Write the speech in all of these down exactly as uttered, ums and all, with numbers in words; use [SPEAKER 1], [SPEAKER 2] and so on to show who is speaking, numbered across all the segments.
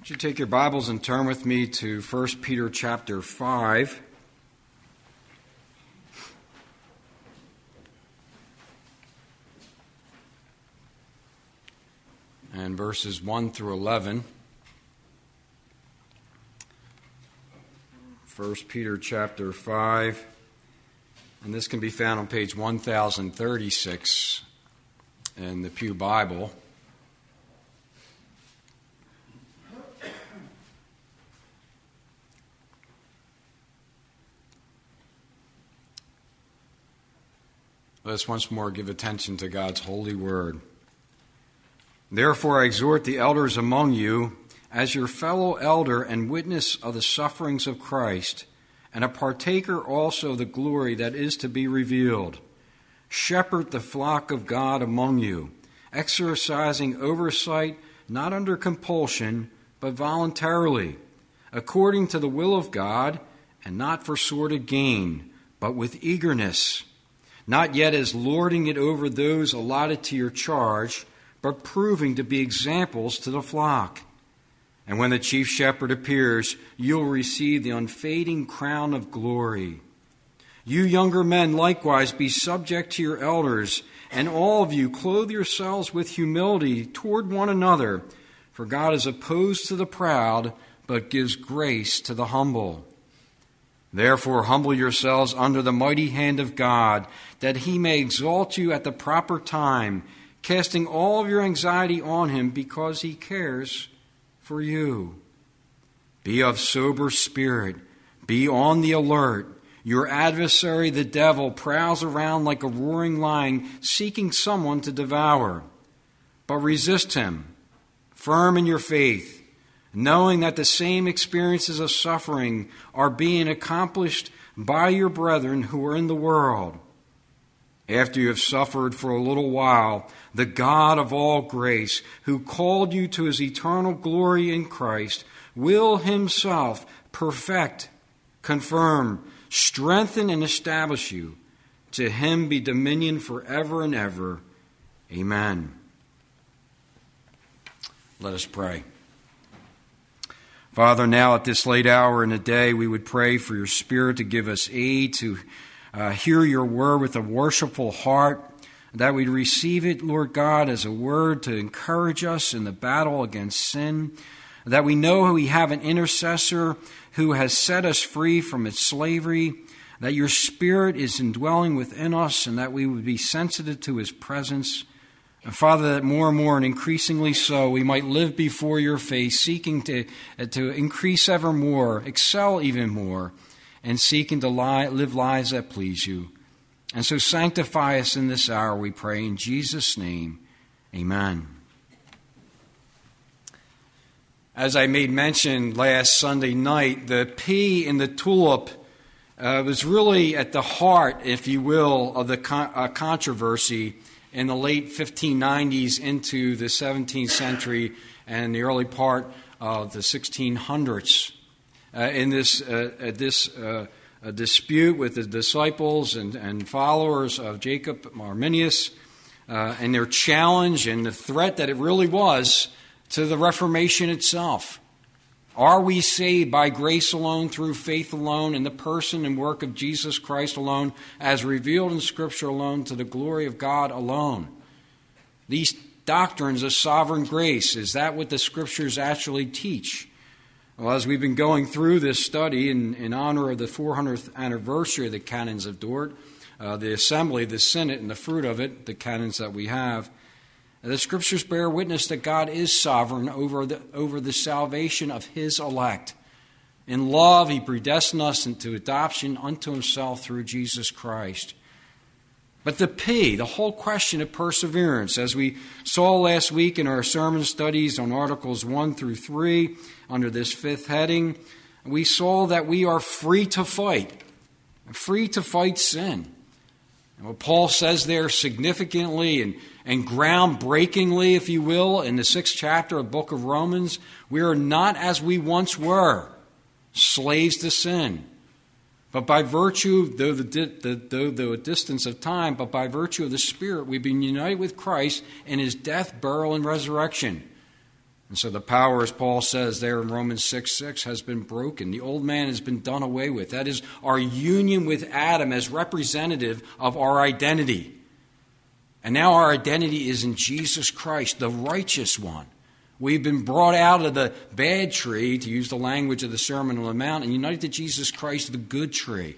[SPEAKER 1] Would you take your Bibles and turn with me to First Peter chapter five. And verses one through eleven. First Peter chapter five. And this can be found on page one thousand thirty-six in the Pew Bible. Let us once more give attention to God's holy word. Therefore I exhort the elders among you, as your fellow elder and witness of the sufferings of Christ, and a partaker also of the glory that is to be revealed. Shepherd the flock of God among you, exercising oversight not under compulsion, but voluntarily, according to the will of God, and not for sordid gain, but with eagerness, not yet as lording it over those allotted to your charge, but proving to be examples to the flock. And when the chief shepherd appears, you'll receive the unfading crown of glory. You younger men likewise be subject to your elders, and all of you clothe yourselves with humility toward one another, for God is opposed to the proud, but gives grace to the humble. Therefore humble yourselves under the mighty hand of God, that he may exalt you at the proper time, casting all of your anxiety on him because he cares for you. Be of sober spirit. Be on the alert. Your adversary, the devil, prowls around like a roaring lion, seeking someone to devour. But resist him, firm in your faith, knowing that the same experiences of suffering are being accomplished by your brethren who are in the world. After you have suffered for a little while, the God of all grace, who called you to his eternal glory in Christ, will himself perfect, confirm, strengthen, and establish you. To him be dominion forever and ever. Amen. Let us pray. Father, now at this late hour in the day, we would pray for your Spirit to give us aid to uh, hear your word with a worshipful heart, that we'd receive it, Lord God, as a word to encourage us in the battle against sin, that we know we have an intercessor who has set us free from its slavery, that your Spirit is indwelling within us, and that we would be sensitive to his presence. And Father, that more and more and increasingly so, we might live before your face, seeking to, uh, to increase ever more, excel even more, and seeking to lie, live lives that please you. And so sanctify us in this hour, we pray, in Jesus' name. Amen. As I made mention last Sunday night, the P in the tulip uh, was really at the heart, if you will, of the con- uh, controversy in the late fifteen nineties into the seventeenth century and the early part of the sixteen hundreds. Uh, in this uh, uh, this uh, uh, dispute with the disciples and, and followers of Jacob Arminius, uh, and their challenge and the threat that it really was to the Reformation itself. Are we saved by grace alone, through faith alone, in the person and work of Jesus Christ alone, as revealed in Scripture alone, to the glory of God alone? These doctrines of sovereign grace, is that what the Scriptures actually teach? Well, as we've been going through this study in, in honor of the four hundredth anniversary of the Canons of Dort, uh, the Assembly, the Synod, and the fruit of it, the canons that we have, the Scriptures bear witness that God is sovereign over the, over the salvation of his elect. In love, he predestined us into adoption unto himself through Jesus Christ. But the P, the whole question of perseverance, as we saw last week in our sermon studies on Articles one through three, under this fifth heading, we saw that we are free to fight, free to fight sin. And what Paul says there significantly and, and groundbreakingly, if you will, in the sixth chapter of the book of Romans, we are not as we once were, slaves to sin. But by virtue, though the, the, though the distance of time, but by virtue of the Spirit, we've been united with Christ in his death, burial, and resurrection. And so the power, as Paul says there in Romans six six, has been broken. The old man has been done away with. That is our union with Adam as representative of our identity. And now our identity is in Jesus Christ, the righteous one. We've been brought out of the bad tree, to use the language of the Sermon on the Mount, and united to Jesus Christ, the good tree.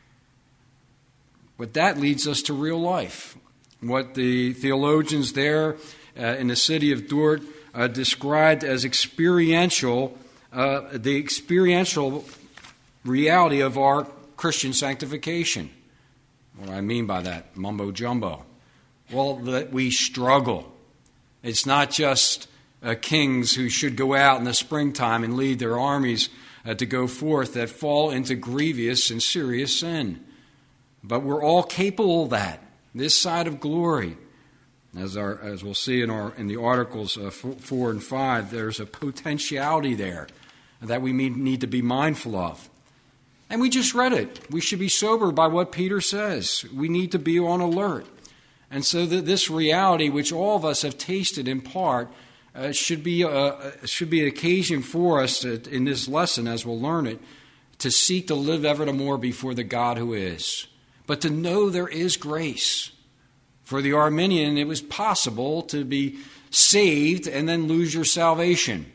[SPEAKER 1] But that leads us to real life. What the theologians there uh, in the city of Dort uh, described as experiential, uh, the experiential reality of our Christian sanctification. What do I mean by that? Mumbo jumbo. Well, that we struggle. It's not just uh, kings who should go out in the springtime and lead their armies uh, to go forth that fall into grievous and serious sin. But we're all capable of that, this side of glory. As our, as we'll see in our in the articles uh, four and five, there's a potentiality there that we need to be mindful of. And we just read it. We should be sober by what Peter says. We need to be on alert. And so that this reality, which all of us have tasted in part, uh, should be uh, should be an occasion for us to, in this lesson, as we'll learn it, to seek to live evermore before the God who is. But to know there is grace. For the Arminian, it was possible to be saved and then lose your salvation.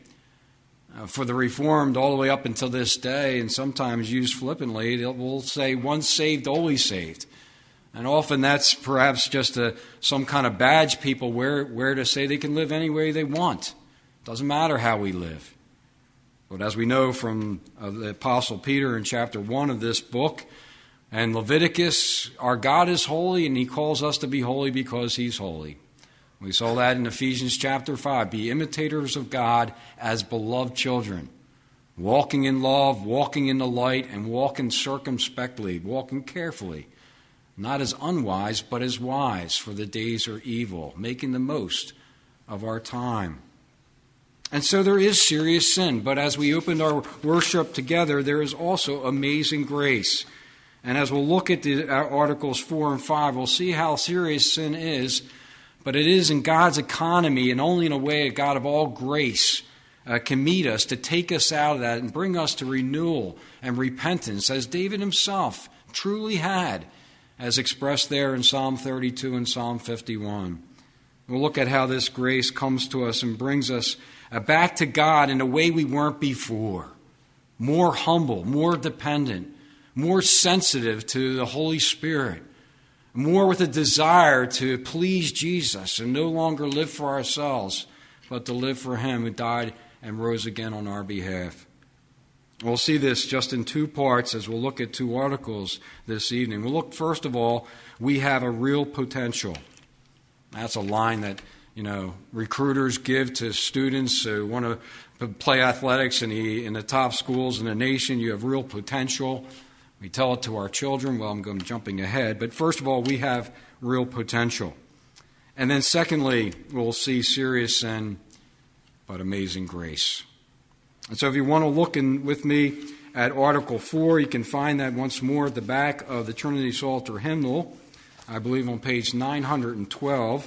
[SPEAKER 1] Uh, for the Reformed, all the way up until this day, and sometimes used flippantly, they will say, once saved, always saved. And often that's perhaps just a, some kind of badge people wear, wear to say they can live any way they want. Doesn't matter how we live. But as we know from uh, the Apostle Peter in chapter one of this book, and Leviticus, our God is holy, and he calls us to be holy because he's holy. We saw that in Ephesians chapter five. Be imitators of God as beloved children, walking in love, walking in the light, and walking circumspectly, walking carefully, not as unwise, but as wise, for the days are evil, making the most of our time. And so there is serious sin, but as we opened our worship together, there is also amazing grace. And as we'll look at the articles four and five, we'll see how serious sin is, but it is in God's economy and only in a way a God of all grace uh, can meet us to take us out of that and bring us to renewal and repentance, as David himself truly had, as expressed there in Psalm thirty-two and Psalm fifty-one. We'll look at how this grace comes to us and brings us uh, back to God in a way we weren't before, more humble, more dependent, more sensitive to the Holy Spirit, more with a desire to please Jesus and no longer live for ourselves, but to live for him who died and rose again on our behalf. We'll see this just in two parts as we'll look at two articles this evening. We'll look, first of all, we have a real potential. That's a line that, you know, recruiters give to students who want to play athletics in the, in the top schools in the nation. You have real potential. We tell it to our children. Well, I'm going jumping ahead. But first of all, we have real potential. And then secondly, we'll see serious sin, but amazing grace. And so if you want to look in with me at Article four, you can find that once more at the back of the Trinity Psalter hymnal, I believe on page nine hundred twelve.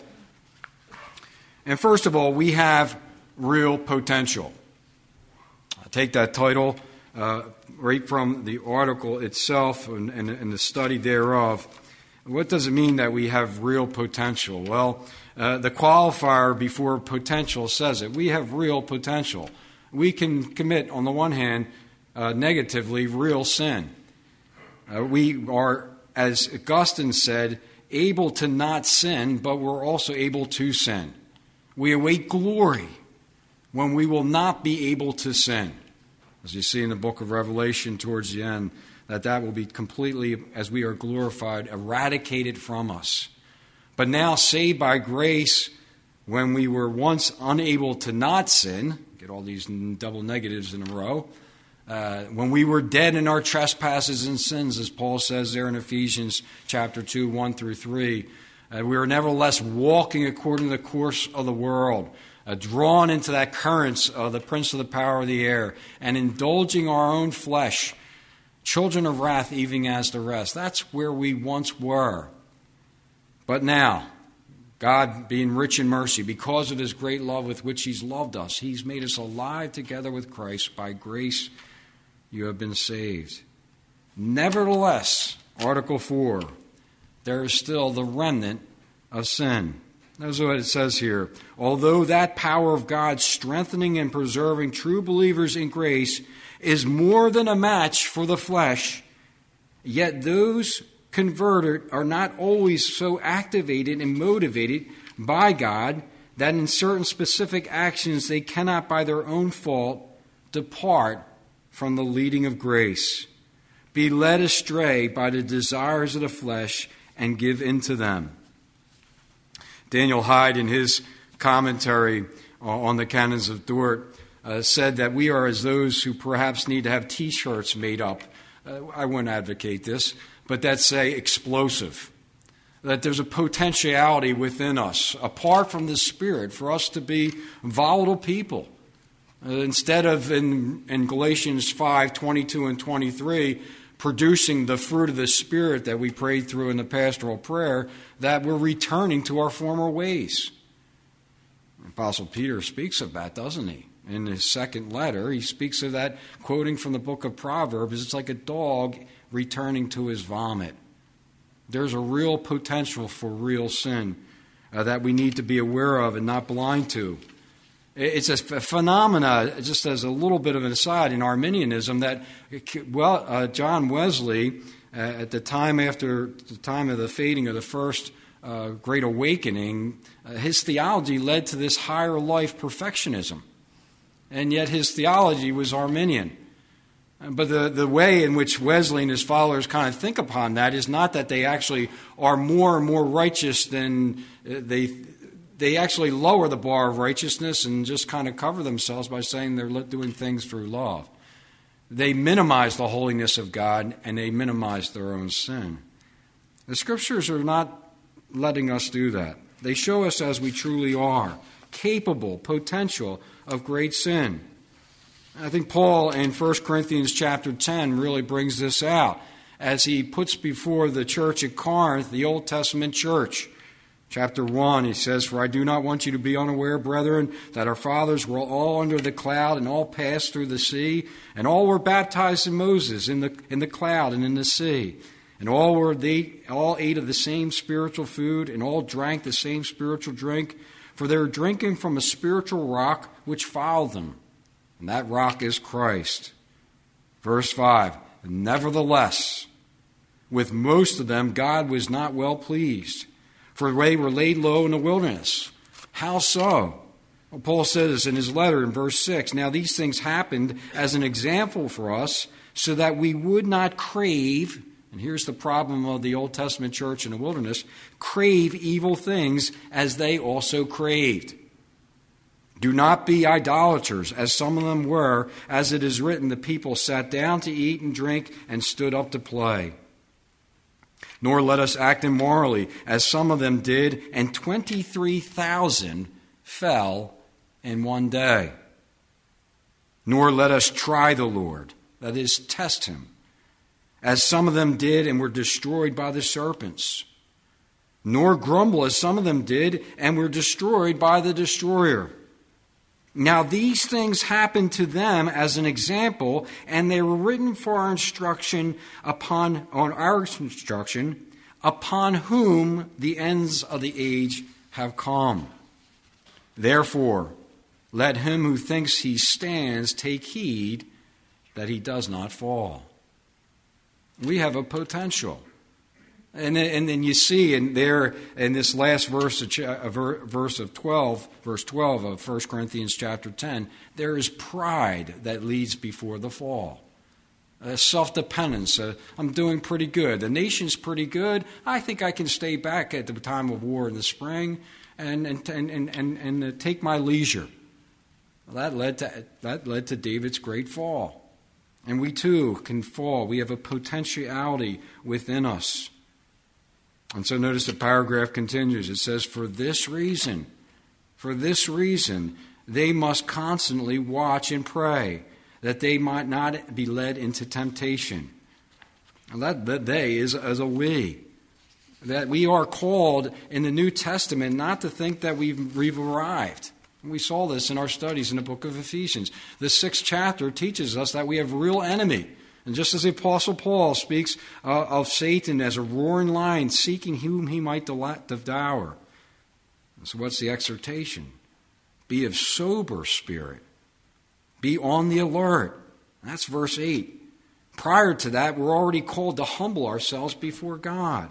[SPEAKER 1] And first of all, we have real potential. I'll take that title uh, right from the article itself and, and, and the study thereof. What does it mean that we have real potential? Well, uh, the qualifier before potential says it. We have real potential. We can commit, on the one hand, uh, negatively, real sin. Uh, we are, as Augustine said, able to not sin, but we're also able to sin. We await glory when we will not be able to sin. As you see in the book of Revelation towards the end, that that will be completely, as we are glorified, eradicated from us. But now, saved by grace, when we were once unable to not sin, get all these double negatives in a row, uh, when we were dead in our trespasses and sins, as Paul says there in Ephesians chapter two, one through three, uh, we were nevertheless walking according to the course of the world, Uh, drawn into that currents of the prince of the power of the air, and indulging our own flesh, children of wrath even as the rest. That's where we once were. But now, God, being rich in mercy, because of his great love with which he's loved us, he's made us alive together with Christ. By grace you have been saved. Nevertheless, Article four, there is still the remnant of sin. That's what it says here. Although that power of God strengthening and preserving true believers in grace is more than a match for the flesh, yet those converted are not always so activated and motivated by God that in certain specific actions they cannot by their own fault depart from the leading of grace, be led astray by the desires of the flesh, and give in to them. Daniel Hyde, in his commentary on the Canons of Dort, uh, said that we are as those who perhaps need to have T-shirts made up. Uh, I wouldn't advocate this, but that say explosive. That there's a potentiality within us, apart from the Spirit, for us to be volatile people. Uh, instead of in, in Galatians five, twenty-two and twenty-three, producing the fruit of the Spirit that we prayed through in the pastoral prayer, that we're returning to our former ways. Apostle Peter speaks of that, doesn't he? In his second letter, he speaks of that, quoting from the book of Proverbs, it's like a dog returning to his vomit. There's a real potential for real sin uh, that we need to be aware of and not blind to. It's a phenomena, just as a little bit of an aside, in Arminianism that, well, uh, John Wesley, uh, at the time after the time of the fading of the first uh, Great Awakening, uh, his theology led to this higher life perfectionism. And yet his theology was Arminian. But the, the way in which Wesley and his followers kind of think upon that is not that they actually are more and more righteous than they they actually lower the bar of righteousness and just kind of cover themselves by saying they're doing things through love. They minimize the holiness of God and they minimize their own sin. The Scriptures are not letting us do that. They show us as we truly are, capable, potential of great sin. I think Paul in First Corinthians chapter ten really brings this out as he puts before the church at Corinth, the Old Testament church. Chapter one, he says, "For I do not want you to be unaware, brethren, that our fathers were all under the cloud and all passed through the sea, and all were baptized in Moses in the in the cloud and in the sea. And all were they all ate of the same spiritual food, and all drank the same spiritual drink, for they were drinking from a spiritual rock which followed them. And that rock is Christ." Verse five, "Nevertheless, with most of them God was not well pleased, for they were laid low in the wilderness." How so? Well, Paul says in his letter in verse six, "Now these things happened as an example for us, so that we would not crave," and here's the problem of the Old Testament church in the wilderness, "crave evil things as they also craved. Do not be idolaters, as some of them were, as it is written, the people sat down to eat and drink and stood up to play. Nor let us act immorally, as some of them did, and twenty-three thousand fell in one day. Nor let us try the Lord," that is, test him, "as some of them did and were destroyed by the serpents. Nor grumble, as some of them did and were destroyed by the destroyer. Now these things happened to them as an example, and they were written for our instruction upon on our instruction, upon whom the ends of the age have come. Therefore, let him who thinks he stands take heed that he does not fall." We have a potential. And then, and then you see in there in this last verse of, verse of twelve, verse twelve of First Corinthians chapter ten, there is pride that leads before the fall. Uh, self-dependence. Uh, I'm doing pretty good. The nation's pretty good. I think I can stay back at the time of war in the spring and and and and, and, and uh, take my leisure. Well, that led to that led to David's great fall. And we too can fall. We have a potentiality within us. And so notice the paragraph continues. It says, "For this reason, for this reason, they must constantly watch and pray, that they might not be led into temptation." And that, that they is as a we. That we are called in the New Testament not to think that we've, we've arrived. We saw this in our studies in the book of Ephesians. The sixth chapter teaches us that we have a real enemy. And just as the Apostle Paul speaks uh, of Satan as a roaring lion seeking whom he might devour. So what's the exhortation? Be of sober spirit. Be on the alert. That's verse eight. Prior to that, we're already called to humble ourselves before God.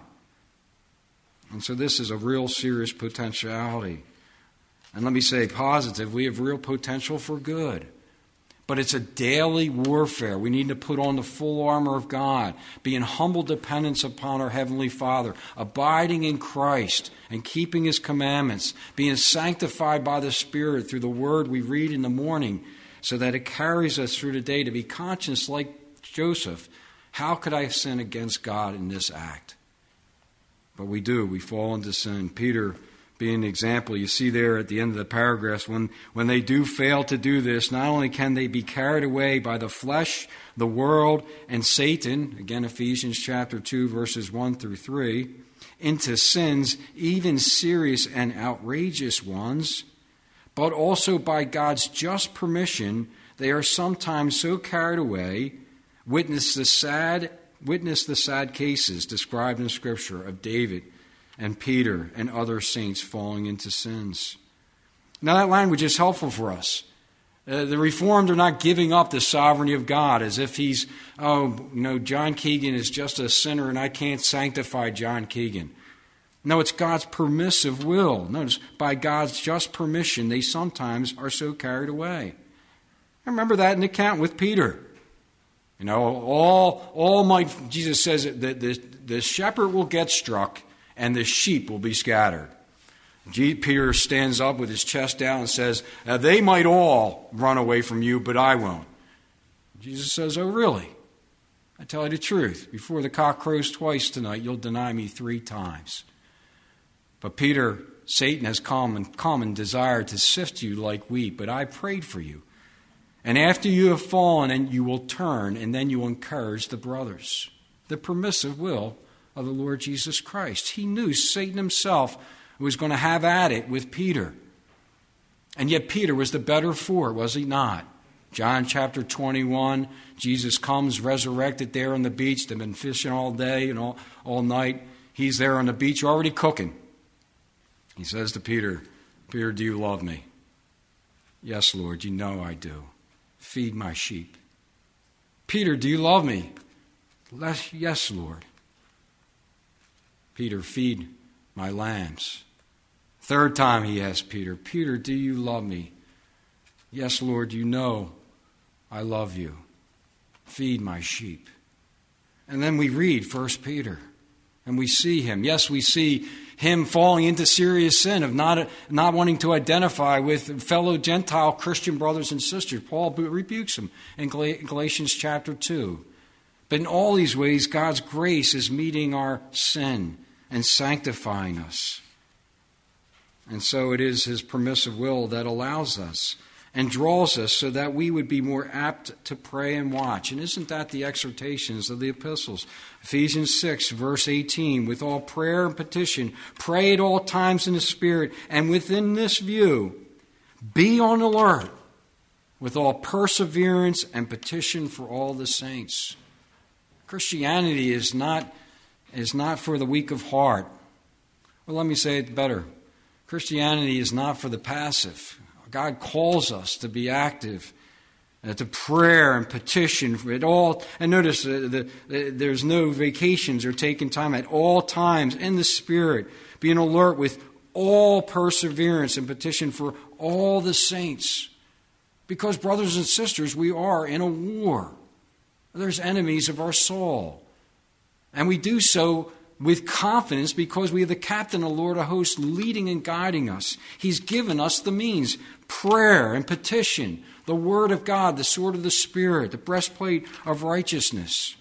[SPEAKER 1] And so this is a real serious potentiality. And let me say positive, we have real potential for good. But it's a daily warfare. We need to put on the full armor of God, be in humble dependence upon our Heavenly Father, abiding in Christ and keeping His commandments, being sanctified by the Spirit through the Word we read in the morning so that it carries us through the day to be conscious like Joseph. How could I sin against God in this act? But we do. We fall into sin. Peter being an example, you see there at the end of the paragraphs, when, when they do fail to do this, not only can they be carried away by the flesh, the world, and Satan, again Ephesians chapter two, verses one through three, into sins, even serious and outrageous ones, but also by God's just permission, they are sometimes so carried away, witness the sad, witness the sad cases described in Scripture of David and Peter and other saints falling into sins. Now that language is helpful for us. Uh, the Reformed are not giving up the sovereignty of God as if he's, oh, you know, John Keegan is just a sinner and I can't sanctify John Keegan. No, it's God's permissive will. Notice, by God's just permission, they sometimes are so carried away. I remember that in the account with Peter. You know, all, all might, Jesus says that the, the shepherd will get struck and the sheep will be scattered. Peter stands up with his chest down and says, they might all run away from you, but I won't. Jesus says, oh, really? I tell you the truth. Before the cock crows twice tonight, you'll deny me three times. But Peter, Satan has come and come and desired to sift you like wheat, but I prayed for you. And after you have fallen, and you will turn, and then you will encourage the brothers. The permissive will of the Lord Jesus Christ. He knew Satan himself was going to have at it with Peter. And yet Peter was the better for it, was he not? John chapter twenty-one, Jesus comes resurrected there on the beach. They've been fishing all day and all, all night. He's there on the beach already cooking. He says to Peter, Peter, do you love me? Yes, Lord, you know I do. Feed my sheep. Peter, do you love me? Yes, Lord. Peter, feed my lambs. Third time he asked Peter, Peter, do you love me? Yes, Lord, you know I love you. Feed my sheep. And then we read First Peter, and we see him. Yes, we see him falling into serious sin of not, not wanting to identify with fellow Gentile Christian brothers and sisters. Paul rebukes him in Galatians chapter two. But in all these ways, God's grace is meeting our sin and sanctifying us. And so it is His permissive will that allows us and draws us so that we would be more apt to pray and watch. And isn't that the exhortations of the epistles? Ephesians six, verse eighteen, with all prayer and petition, pray at all times in the Spirit, and within this view, be on alert with all perseverance and petition for all the saints. Christianity is not, is not for the weak of heart. Well, let me say it better. Christianity is not for the passive. God calls us to be active, uh, to prayer and petition for it all. And notice uh, the, the, there's no vacations or taking time at all times in the Spirit, being alert with all perseverance and petition for all the saints. Because, brothers and sisters, we are in a war. There's enemies of our soul. And we do so with confidence because we have the captain, the Lord of hosts, leading and guiding us. He's given us the means, prayer and petition, the Word of God, the sword of the Spirit, the breastplate of righteousness.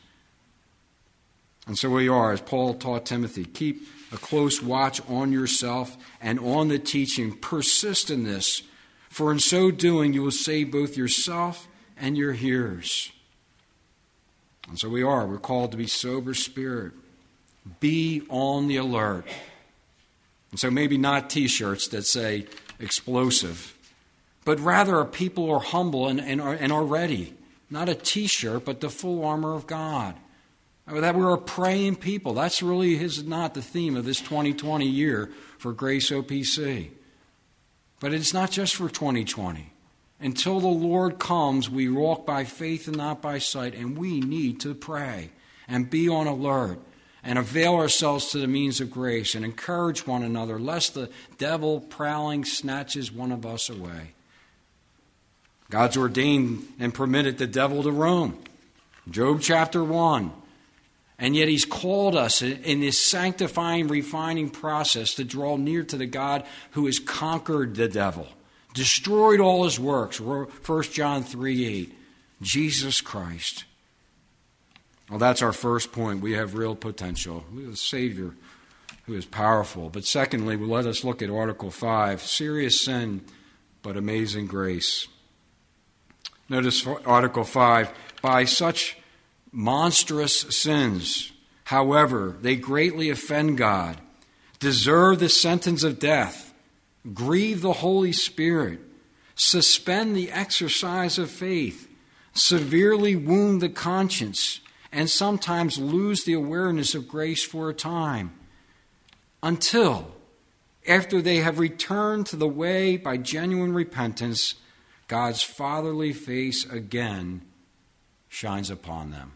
[SPEAKER 1] And so we are, as Paul taught Timothy, keep a close watch on yourself and on the teaching. Persist in this, for in so doing you will save both yourself and your hearers. And so we are. We're called to be sober spirit. Be on the alert. And so maybe not T-shirts that say explosive, but rather a people who are humble and, and, are, and are ready. Not a T-shirt, but the full armor of God. That we're a praying people. That's really is not the theme of this twenty twenty year for Grace O P C. But it's not just for twenty twenty. Until the Lord comes, we walk by faith and not by sight, and we need to pray and be on alert and avail ourselves to the means of grace and encourage one another, lest the devil prowling snatches one of us away. God's ordained and permitted the devil to roam. Job chapter one. And yet he's called us in this sanctifying, refining process to draw near to the God who has conquered the devil, destroyed all his works. First John three eight, Jesus Christ. Well, that's our first point. We have real potential. We have a Savior who is powerful. But secondly, well, let us look at Article five, serious sin, but amazing grace. Notice Article five, by such monstrous sins, however, they greatly offend God, deserve the sentence of death, grieve the Holy Spirit, suspend the exercise of faith, severely wound the conscience, and sometimes lose the awareness of grace for a time, until, after they have returned to the way by genuine repentance, God's fatherly face again shines upon them.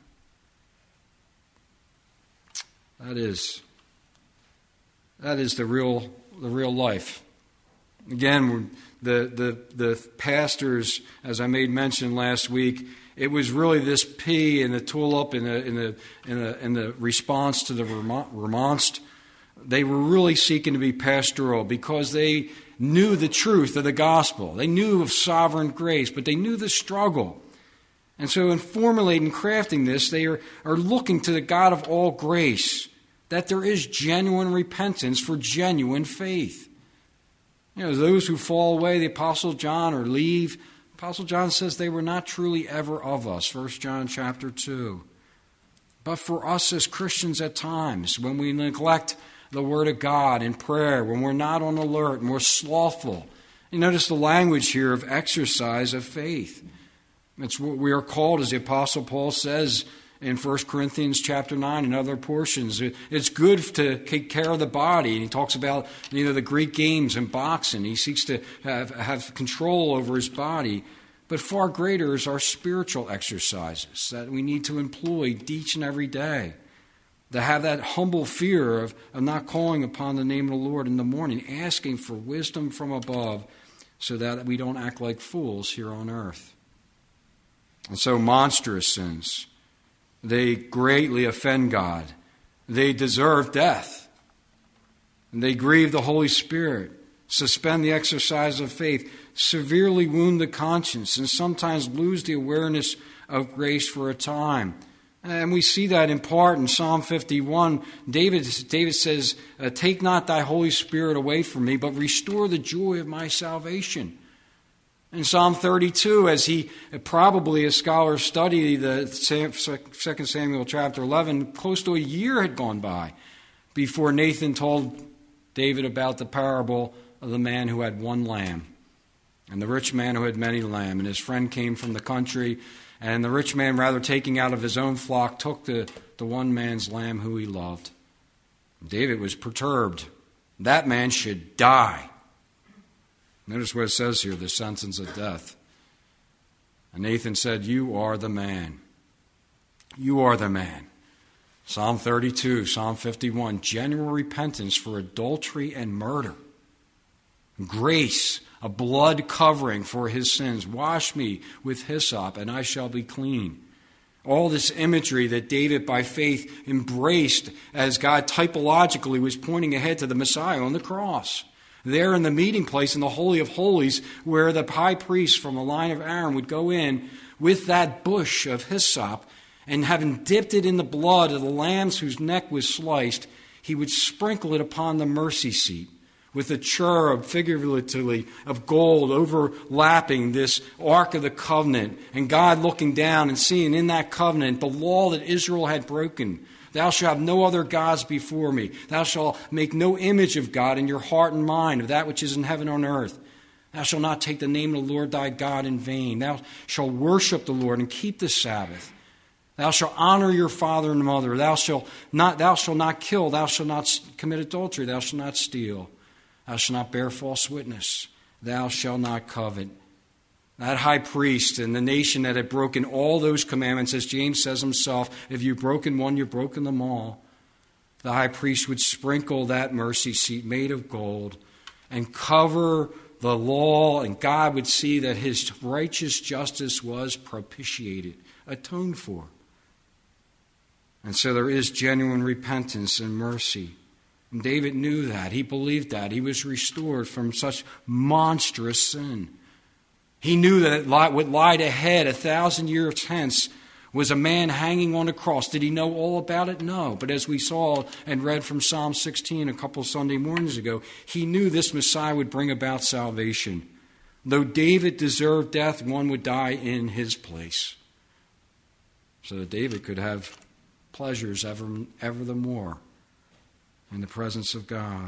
[SPEAKER 1] That is, that is the real, the real life. Again, the, the, the pastors, as I made mention last week, it was really this P and the tulip and the, in the, in the, in the response to the remonst. They were really seeking to be pastoral because they knew the truth of the gospel. They knew of sovereign grace, but they knew the struggle. And so in formulating, crafting this, they are, are looking to the God of all grace, that there is genuine repentance for genuine faith. You know, those who fall away, the Apostle John, or leave, Apostle John says they were not truly ever of us, First John chapter two. But for us as Christians at times, when we neglect the Word of God in prayer, when we're not on alert and we're slothful, you notice the language here of exercise of faith. It's what we are called, as the Apostle Paul says in First Corinthians chapter nine and other portions. It's good to take care of the body. And he talks about, you know, the Greek games and boxing. He seeks to have, have control over his body. But far greater is our spiritual exercises that we need to employ each and every day. To have that humble fear of, of not calling upon the name of the Lord in the morning, asking for wisdom from above so that we don't act like fools here on earth. And so monstrous sins, they greatly offend God. They deserve death. And they grieve the Holy Spirit, suspend the exercise of faith, severely wound the conscience, and sometimes lose the awareness of grace for a time. And we see that in part in Psalm fifty-one. David, David says, take not thy Holy Spirit away from me, but restore the joy of my salvation. In Psalm thirty-two, as he probably, as scholars study the Second Samuel chapter eleven, close to a year had gone by before Nathan told David about the parable of the man who had one lamb and the rich man who had many lambs. And his friend came from the country, and the rich man, rather taking out of his own flock, took the, the one man's lamb who he loved. David was perturbed. That man should die. Notice what it says here, the sentence of death. And Nathan said, you are the man. You are the man. Psalm thirty-two, Psalm fifty-one, genuine repentance for adultery and murder. Grace, a blood covering for his sins. Wash me with hyssop, and I shall be clean. All this imagery that David, by faith, embraced as God typologically was pointing ahead to the Messiah on the cross. There in the meeting place in the Holy of Holies, where the high priest from the line of Aaron would go in with that bush of hyssop, and having dipped it in the blood of the lambs whose neck was sliced, he would sprinkle it upon the mercy seat with a cherub, figuratively, of gold overlapping this Ark of the Covenant, and God looking down and seeing in that covenant the law that Israel had broken, Thou shalt have no other gods before me. Thou shalt make no image of God in your heart and mind, of that which is in heaven and on earth. Thou shalt not take the name of the Lord thy God in vain. Thou shalt worship the Lord and keep the Sabbath. Thou shalt honor your father and mother. Thou shalt not, thou shalt not kill. Thou shalt not commit adultery. Thou shalt not steal. Thou shalt not bear false witness. Thou shalt not covet. That high priest and the nation that had broken all those commandments, as James says himself, if you've broken one, you've broken them all. The high priest would sprinkle that mercy seat made of gold and cover the law, and God would see that his righteous justice was propitiated, atoned for. And so there is genuine repentance and mercy. And David knew that. He believed that. He was restored from such monstrous sin. He knew that what lied ahead a thousand years hence was a man hanging on a cross. Did he know all about it? No. But as we saw and read from Psalm sixteen a couple Sunday mornings ago, he knew this Messiah would bring about salvation. Though David deserved death, one would die in his place, so that David could have pleasures ever, ever the more in the presence of God.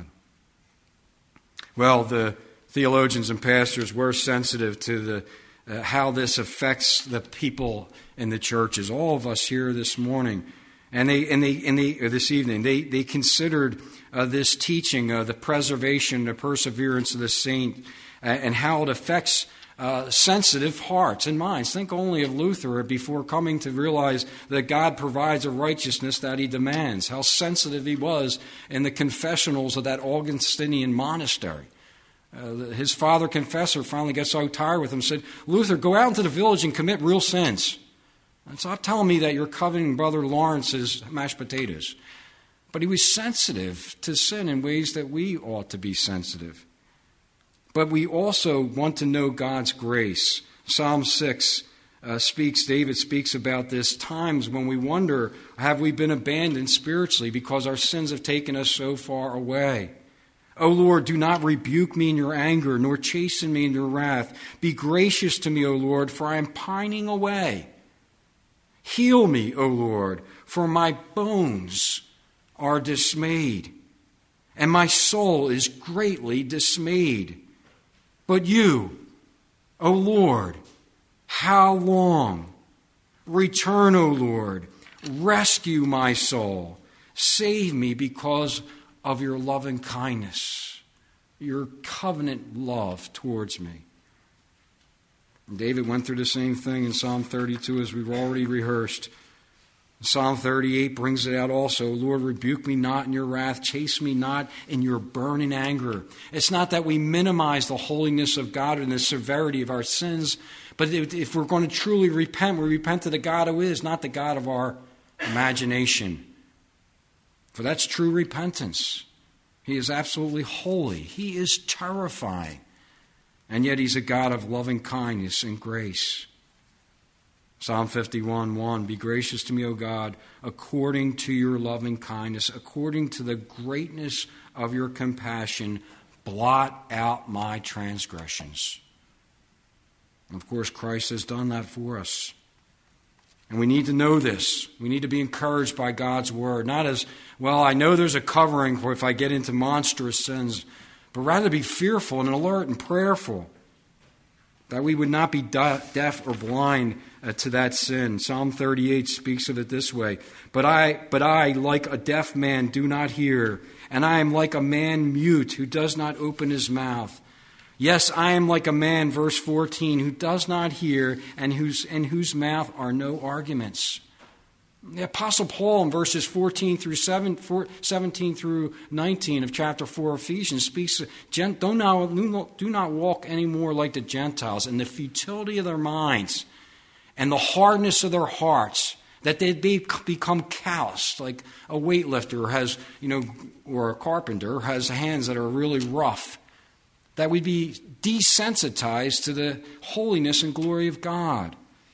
[SPEAKER 1] Well, the theologians and pastors were sensitive to the uh, how this affects the people in the churches. All of us here this morning, and they and they and they or this evening, they they considered uh, this teaching of the preservation, the perseverance of the saint, uh, and how it affects uh, sensitive hearts and minds. Think only of Luther before coming to realize that God provides a righteousness that he demands. How sensitive he was in the confessionals of that Augustinian monastery. Uh, his father confessor finally got so tired with him, said, Luther, go out into the village and commit real sins. And stop telling me that you're coveting Brother Lawrence's mashed potatoes. But he was sensitive to sin in ways that we ought to be sensitive. But we also want to know God's grace. Psalm six uh, speaks, David speaks about this, times when we wonder, have we been abandoned spiritually because our sins have taken us so far away? O Lord, do not rebuke me in your anger, nor chasten me in your wrath. Be gracious to me, O Lord, for I am pining away. Heal me, O Lord, for my bones are dismayed, and my soul is greatly dismayed. But you, O Lord, how long? Return, O Lord, rescue my soul. Save me because of your loving kindness, your covenant love towards me. And David went through the same thing in Psalm thirty-two as we've already rehearsed. Psalm thirty-eight brings it out also. Lord, rebuke me not in your wrath, chase me not in your burning anger. It's not that we minimize the holiness of God and the severity of our sins, but if we're going to truly repent, we repent to the God who is, not the God of our imagination. For that's true repentance. He is absolutely holy. He is terrifying. And yet he's a God of loving kindness and grace. Psalm fifty-one, one, be gracious to me, O God, according to your loving kindness, according to the greatness of your compassion, blot out my transgressions. And of course, Christ has done that for us. And we need to know this. We need to be encouraged by God's word. Not as, well, I know there's a covering for if I get into monstrous sins, but rather be fearful and alert and prayerful, that we would not be deaf or blind uh, to that sin. Psalm thirty-eight speaks of it this way. But I, but I, like a deaf man, do not hear, and I am like a man mute who does not open his mouth. Yes, I am like a man, verse fourteen, who does not hear and whose in whose mouth are no arguments. The Apostle Paul in verses fourteen through seventeen through nineteen of chapter four of Ephesians speaks, do not, do not walk anymore like the Gentiles in the futility of their minds and the hardness of their hearts, that they become calloused, like a weightlifter has, you know, or a carpenter has hands that are really rough. That we be desensitized to the holiness and glory of God.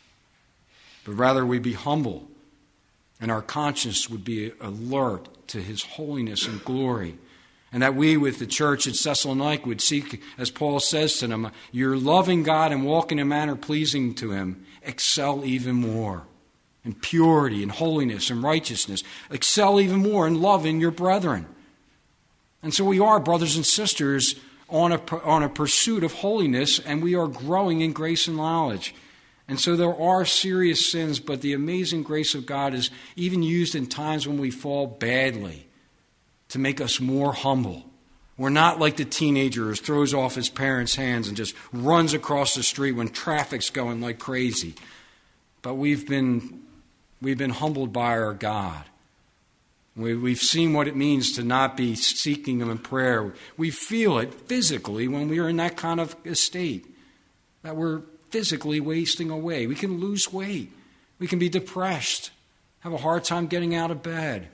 [SPEAKER 1] But rather we be humble, and our conscience would be alert to his holiness and glory. And that we with the church at Thessalonica would seek, as Paul says to them, you're loving God and walking in a manner pleasing to him, excel even more. and purity and holiness and righteousness. Excel even more in loving your brethren. And so we are, brothers and sisters, on a, on a pursuit of holiness, and we are growing in grace and knowledge. And so there are serious sins, but the amazing grace of God is even used in times when we fall badly to make us more humble. We're not like the teenager who throws off his parents' hands and just runs across the street when traffic's going like crazy. But we've been we've been humbled by our God. We, we've seen what it means to not be seeking Him in prayer. We feel it physically when we are in that kind of a state, that we're physically wasting away. We can lose weight. We can be depressed, have a hard time getting out of bed.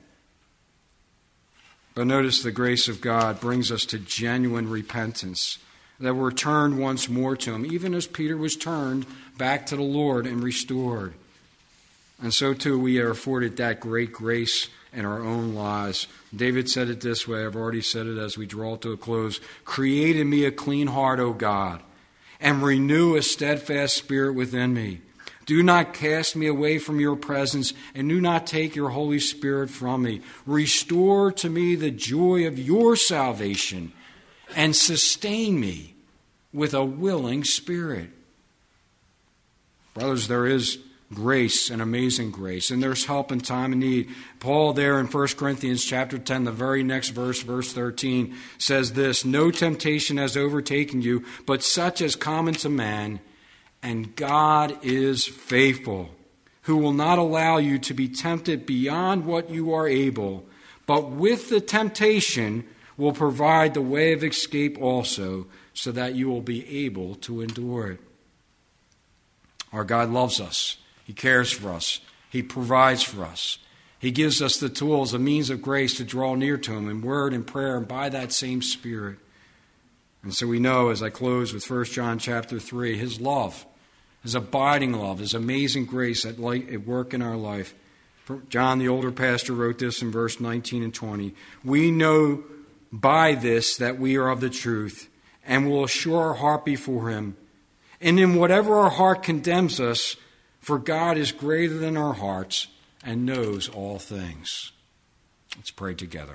[SPEAKER 1] But notice the grace of God brings us to genuine repentance, that we're turned once more to Him, even as Peter was turned back to the Lord and restored. And so too we are afforded that great grace in our own lives. David said it this way, I've already said it as we draw to a close. Create in me a clean heart, O God, and renew a steadfast spirit within me. Do not cast me away from your presence, and do not take your Holy Spirit from me. Restore to me the joy of your salvation, and sustain me with a willing spirit. Brothers, there is grace and amazing grace, and there's help in time of need. Paul there in First Corinthians chapter ten, the very next verse, verse thirteen, says this, no temptation has overtaken you, but such as common to man, and God is faithful, who will not allow you to be tempted beyond what you are able, but with the temptation will provide the way of escape also, so that you will be able to endure it. Our God loves us. He cares for us. He provides for us. He gives us the tools, the means of grace to draw near to Him in word and prayer and by that same Spirit. And so we know, as I close with First John chapter three, His love, His abiding love, His amazing grace at, light, at work in our life. John, the older pastor, wrote this in verse nineteen and twenty. We know by this that we are of the truth, and will assure our heart before Him. And in whatever our heart condemns us, for God is greater than our hearts and knows all things. Let's pray together.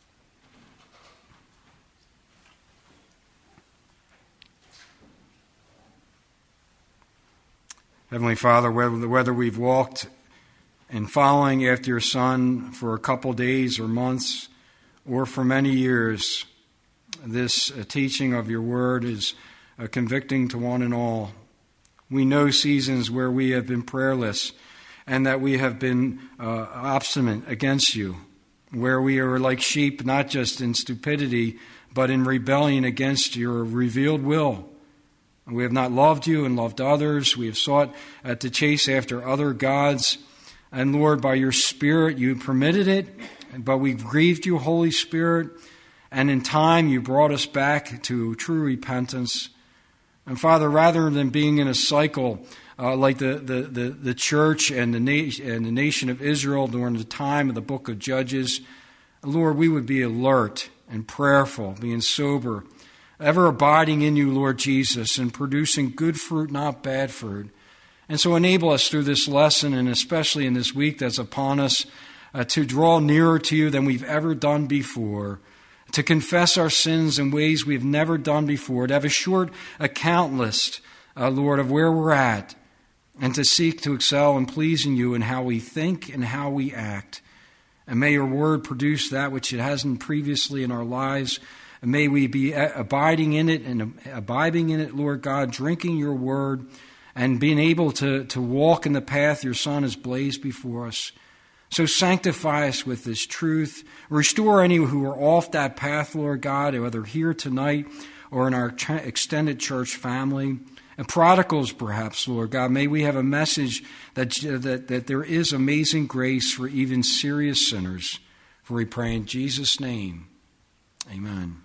[SPEAKER 1] Heavenly Father, whether we've walked in following after your Son for a couple days or months or for many years, this teaching of your word is convicting to one and all. We know seasons where we have been prayerless and that we have been uh, obstinate against you, where we are like sheep, not just in stupidity, but in rebellion against your revealed will. We have not loved you and loved others. We have sought uh, to chase after other gods. And Lord, by your Spirit, you permitted it, but we've grieved you, Holy Spirit. And in time, you brought us back to true repentance. And Father, rather than being in a cycle uh, like the, the, the, the church and the, na- and the nation of Israel during the time of the book of Judges, Lord, we would be alert and prayerful, being sober, ever abiding in you, Lord Jesus, and producing good fruit, not bad fruit. And so enable us through this lesson, and especially in this week that's upon us, uh, to draw nearer to you than we've ever done before, to confess our sins in ways we've never done before, to have a short account list, uh, Lord, of where we're at, and to seek to excel in pleasing you in how we think and how we act. And may your word produce that which it hasn't previously in our lives. And may we be abiding in it and abiding in it, Lord God, drinking your word and being able to, to walk in the path your Son has blazed before us. So sanctify us with this truth. Restore any who are off that path, Lord God, whether here tonight or in our ch- extended church family. And prodigals, perhaps, Lord God, may we have a message that, that, that there is amazing grace for even serious sinners. For we pray in Jesus' name. Amen.